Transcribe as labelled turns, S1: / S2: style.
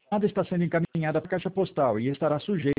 S1: está sendo encaminhada para a caixa postal e estará sujeita